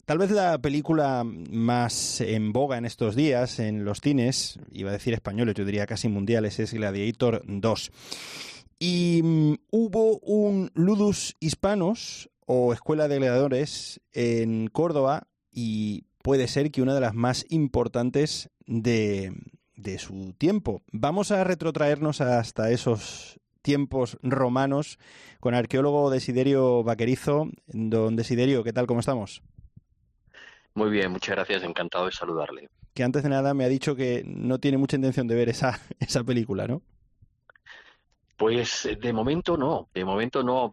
Tal vez la película más en boga en estos días en los cines, iba a decir españoles, yo diría casi mundiales, es Gladiator 2. Y hubo un Ludus Hispanos o Escuela de Gladiadores en Córdoba y puede ser que una de las más importantes de su tiempo. Vamos a retrotraernos hasta esos tiempos romanos con el arqueólogo Desiderio Vaquerizo. Don Desiderio, ¿qué tal? ¿Cómo estamos? Muy bien, muchas gracias, encantado de saludarle. Que antes de nada me ha dicho que no tiene mucha intención de ver esa película, ¿no? Pues de momento no, de momento no.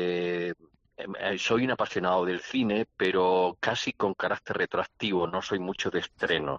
Soy un apasionado del cine, pero casi con carácter retroactivo, no soy mucho de estrenos.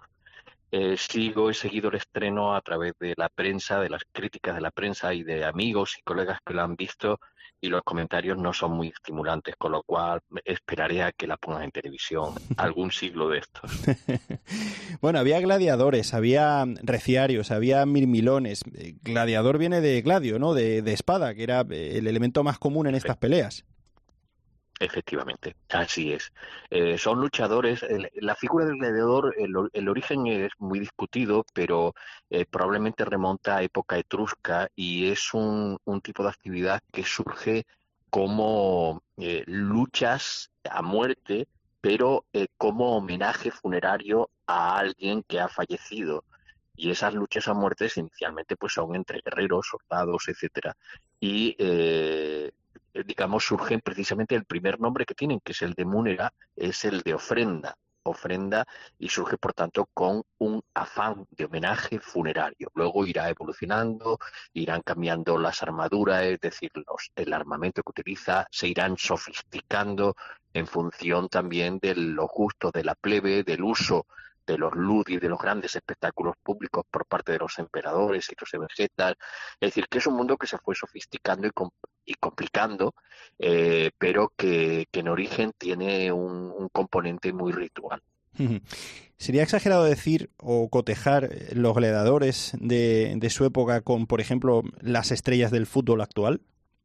He seguido el estreno a través de la prensa, de las críticas de la prensa y de amigos y colegas que lo han visto y los comentarios no son muy estimulantes, con lo cual esperaré a que la pongan en televisión algún siglo de estos. Bueno, había gladiadores, había reciarios, había mirmilones. Gladiador viene de gladio, ¿no? De espada, que era el elemento más común en estas peleas. Efectivamente, así es. Son luchadores. La figura del gladiador, el origen es muy discutido, pero probablemente remonta a época etrusca y es un tipo de actividad que surge como luchas a muerte, pero como homenaje funerario a alguien que ha fallecido. Y esas luchas a muerte inicialmente pues son entre guerreros, soldados, etcétera. Y digamos, surgen precisamente el primer nombre que tienen, que es el de Múnera, es el de ofrenda, y surge, por tanto, con un afán de homenaje funerario. Luego irá evolucionando, irán cambiando las armaduras, es decir, el armamento que utiliza, se irán sofisticando en función también de los gustos de la plebe, del uso de los ludis, de los grandes espectáculos públicos por parte de los emperadores y los exegetas. Es decir, que es un mundo que se fue sofisticando y complicando, pero que en origen tiene un componente muy ritual. Sería exagerado decir o cotejar los gladiadores de su época con, por ejemplo, las estrellas del fútbol actual.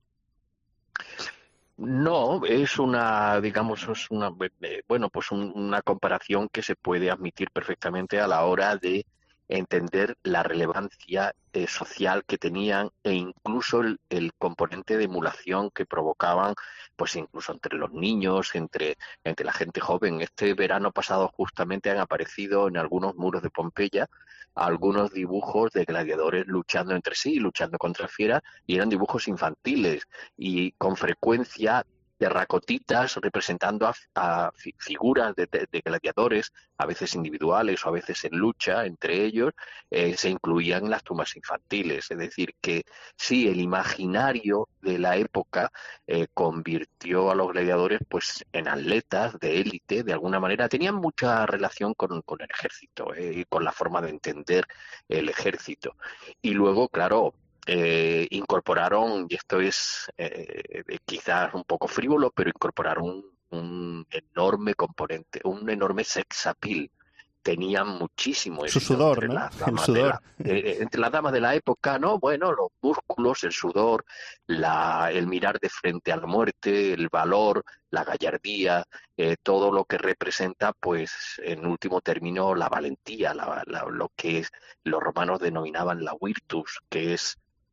No, es una, digamos, bueno, pues una comparación que se puede admitir perfectamente a la hora de entender la relevancia social que tenían e incluso el componente de emulación que provocaban, pues incluso entre los niños, entre la gente joven. Este verano pasado justamente han aparecido en algunos muros de Pompeya algunos dibujos de gladiadores luchando entre sí, luchando contra fieras, y eran dibujos infantiles y con frecuencia terracotitas representando a figuras de gladiadores, a veces individuales o a veces en lucha entre ellos, se incluían en las tumbas infantiles. Es decir, que sí, el imaginario de la época convirtió a los gladiadores pues en atletas de élite, de alguna manera. Tenían mucha relación con el ejército y con la forma de entender el ejército. Y luego, claro, incorporaron, y esto es quizás un poco frívolo, pero incorporaron un enorme componente, un enorme sex appeal. Tenían muchísimo Su éxito sudor, ¿no? El sudor. entre las damas de la época, ¿no? Bueno, los músculos, el sudor, el mirar de frente a la muerte, el valor, la gallardía, todo lo que representa, pues, en último término, la valentía, lo que los romanos denominaban la virtus, que es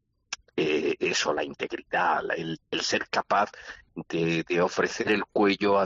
eso, la integridad, el ser capaz de ofrecer el cuello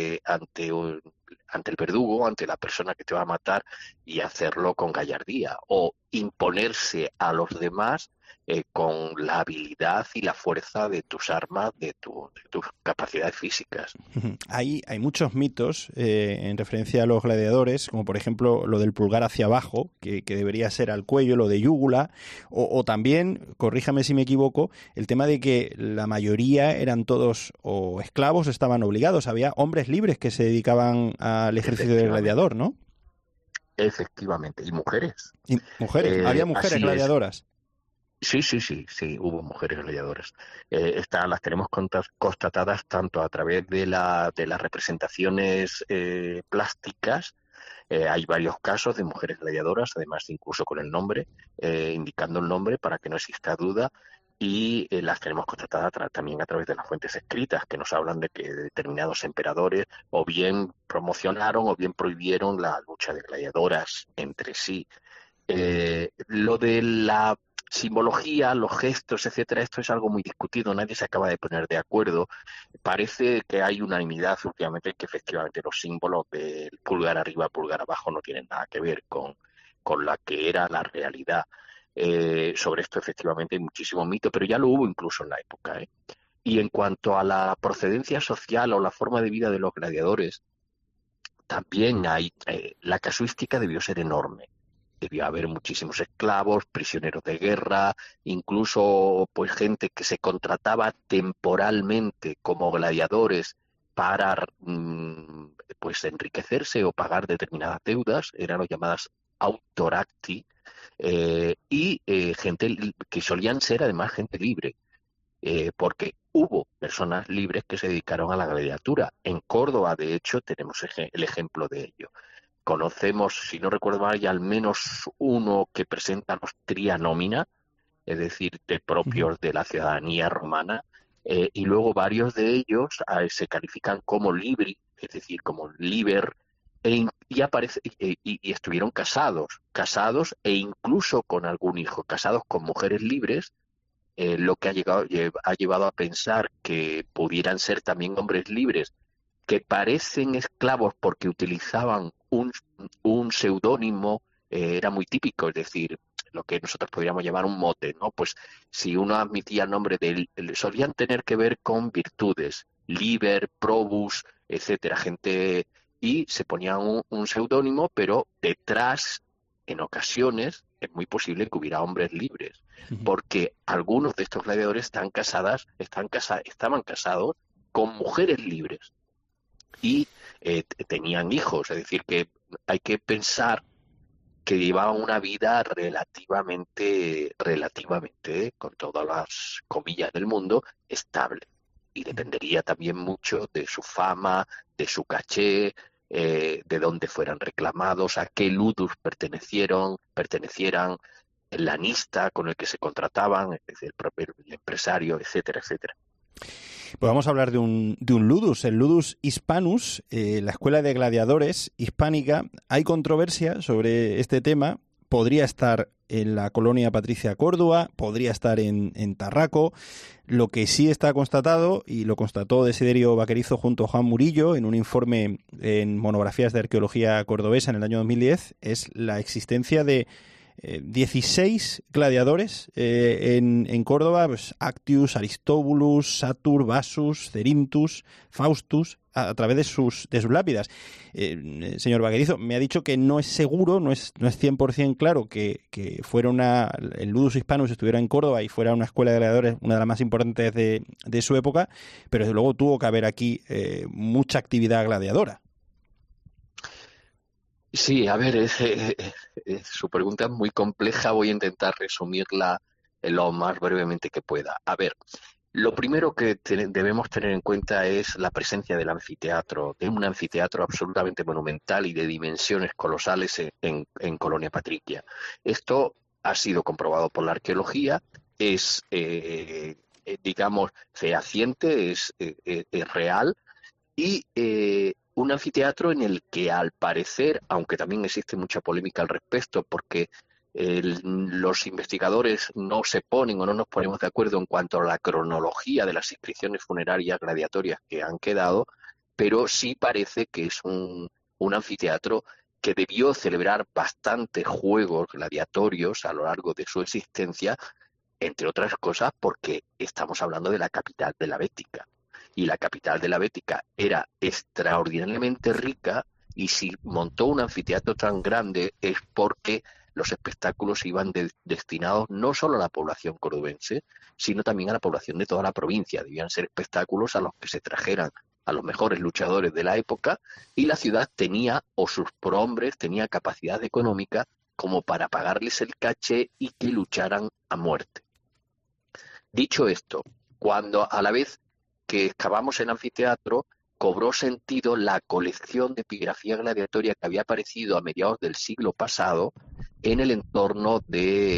ante el verdugo, ante la persona que te va a matar y hacerlo con gallardía o imponerse a los demás con la habilidad y la fuerza de tus armas, de tus capacidades físicas. Hay muchos mitos en referencia a los gladiadores, como por ejemplo lo del pulgar hacia abajo, que debería ser al cuello, lo de yúgula, o también, corríjame si me equivoco, el tema de que la mayoría eran todos o esclavos, estaban obligados. Había hombres libres que se dedicaban al ejercicio del Efectivamente, gladiador, ¿no? efectivamente. Y mujeres. Y mujeres, había mujeres Así es. gladiadoras. Sí, sí, sí, sí, hubo mujeres gladiadoras. Las tenemos constatadas tanto a través de las representaciones plásticas. Hay varios casos de mujeres gladiadoras, además incluso con el nombre, indicando el nombre para que no exista duda, y las tenemos constatadas también a través de las fuentes escritas, que nos hablan de que determinados emperadores o bien promocionaron o bien prohibieron la lucha de gladiadoras entre sí. Lo de la simbología, los gestos, etcétera, esto es algo muy discutido, nadie se acaba de poner de acuerdo. Parece que hay unanimidad últimamente que efectivamente los símbolos del pulgar arriba, pulgar abajo no tienen nada que ver con la que era la realidad. Sobre esto efectivamente hay muchísimo mito, pero ya lo hubo incluso en la época, ¿eh? Y en cuanto a la procedencia social o la forma de vida de los gladiadores, también hay, la casuística debió ser enorme. Debió haber muchísimos esclavos, prisioneros de guerra, incluso pues gente que se contrataba temporalmente como gladiadores para pues enriquecerse o pagar determinadas deudas, eran las llamadas autoracti, y gente que solían ser además gente libre, porque hubo personas libres que se dedicaron a la gladiatura. En Córdoba, de hecho, tenemos el ejemplo de ello. Conocemos, si no recuerdo mal, ya al menos uno que presenta los trianómina, es decir, de Ujú. propios de la ciudadanía romana, y luego varios de ellos se califican como libri, es decir, como liber, y estuvieron casados e incluso con algún hijo, casados con mujeres libres, lo que ha llevado a pensar que pudieran ser también hombres libres que parecen esclavos porque utilizaban un seudónimo, era muy típico, es decir, lo que nosotros podríamos llamar un mote, ¿no? Pues si uno admitía el nombre de él, solían tener que ver con virtudes, liber, probus, etcétera, gente, y se ponían un seudónimo, pero detrás, en ocasiones, es muy posible que hubiera hombres libres, Ujú. porque algunos de estos gladiadores estaban casados con mujeres libres y tenían hijos, es decir, que hay que pensar que llevaban una vida relativamente, con todas las comillas del mundo, estable. Y dependería también mucho de su fama, de su caché, de dónde fueran reclamados, a qué ludus pertenecieran, el lanista con el que se contrataban, es decir, el propio el empresario, etcétera, etcétera. Pues vamos a hablar de un ludus, el ludus hispanus, la escuela de gladiadores hispánica. Hay controversia sobre este tema. Podría estar en la colonia Patricia Córdoba, podría estar en Tarraco. Lo que sí está constatado, y lo constató Desiderio Vaquerizo junto a Juan Murillo en un informe en monografías de arqueología cordobesa en el año 2010, es la existencia de 16 gladiadores en Córdoba, pues, Actius, Aristóbulus, Satur, Vasus, Cerinthus, Faustus, a través de sus lápidas. Señor Vaquerizo, me ha dicho que no es seguro, no es 100% claro que fuera el Ludus Hispanus estuviera en Córdoba y fuera una escuela de gladiadores, una de las más importantes de su época, pero desde luego tuvo que haber aquí mucha actividad gladiadora. Sí, a ver, su pregunta es muy compleja, voy a intentar resumirla lo más brevemente que pueda. A ver, lo primero que debemos tener en cuenta es la presencia del anfiteatro, de un anfiteatro absolutamente monumental y de dimensiones colosales en Colonia Patricia. Esto ha sido comprobado por la arqueología, es, digamos, fehaciente, es real y un anfiteatro en el que al parecer, aunque también existe mucha polémica al respecto, porque los investigadores no se ponen o no nos ponemos de acuerdo en cuanto a la cronología de las inscripciones funerarias gladiatorias que han quedado, pero sí parece que es un anfiteatro que debió celebrar bastantes juegos gladiatorios a lo largo de su existencia, entre otras cosas porque estamos hablando de la capital de la Bética. Y la capital de la Bética era extraordinariamente rica y si montó un anfiteatro tan grande es porque los espectáculos iban destinados no solo a la población cordobense, sino también a la población de toda la provincia. Debían ser espectáculos a los que se trajeran a los mejores luchadores de la época y la ciudad tenía, o sus prohombres, tenía capacidad económica como para pagarles el caché y que lucharan a muerte. Dicho esto, cuando a la vez que excavamos el anfiteatro, cobró sentido la colección de epigrafía gladiatoria que había aparecido a mediados del siglo pasado en el entorno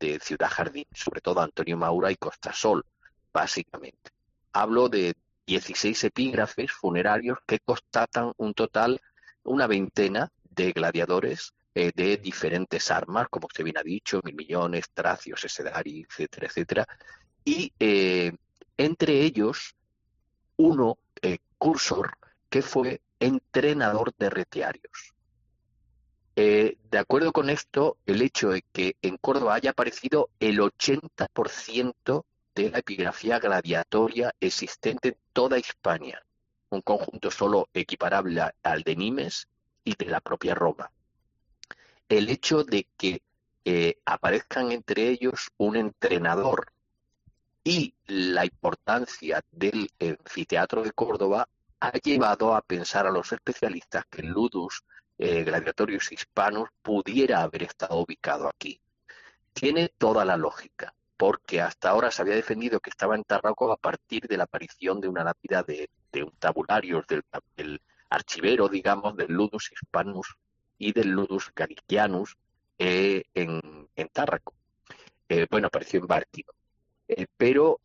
de Ciudad Jardín, sobre todo Antonio Maura y Costasol, básicamente. Hablo de 16 epígrafes funerarios que constatan un total, una veintena de gladiadores de diferentes armas, como usted bien ha dicho, Milmillones, Tracios, Esedari, etcétera, etcétera. Y entre ellos, uno, Cursor, que fue entrenador de retiarios. De acuerdo con esto, el hecho de que en Córdoba haya aparecido el 80% de la epigrafía gladiatoria existente en toda Hispania, un conjunto solo equiparable al de Nimes y de la propia Roma. El hecho de que aparezcan entre ellos un entrenador y la importancia del anfiteatro de Córdoba ha llevado a pensar a los especialistas que el ludus gladiatorius hispanus pudiera haber estado ubicado aquí. Tiene toda la lógica, porque hasta ahora se había defendido que estaba en Tarraco a partir de la aparición de una lápida de un tabulario, del archivero, digamos, del ludus hispanus y del ludus galicianus en Tárraco. Bueno, apareció en Bárquido. Pero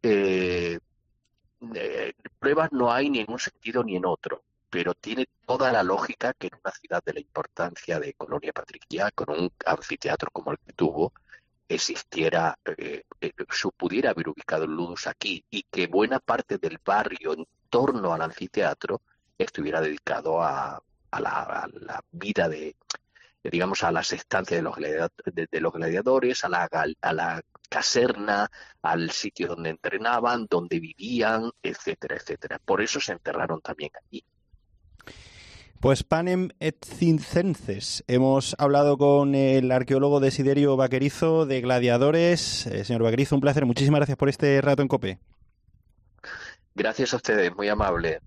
pruebas no hay ni en un sentido ni en otro, pero tiene toda la lógica que en una ciudad de la importancia de colonia patricia, con un anfiteatro como el que tuvo, existiera, pudiera haber ubicado el ludus aquí y que buena parte del barrio en torno al anfiteatro estuviera dedicado a la vida digamos, a las estancias de los gladiadores, a la caserna, al sitio donde entrenaban, donde vivían, etcétera, etcétera. Por eso se enterraron también allí. Pues panem et circenses. Hemos hablado con el arqueólogo Desiderio Vaquerizo de Gladiadores. Señor Vaquerizo, un placer. Muchísimas gracias por este rato en COPE. Gracias a ustedes, muy amable.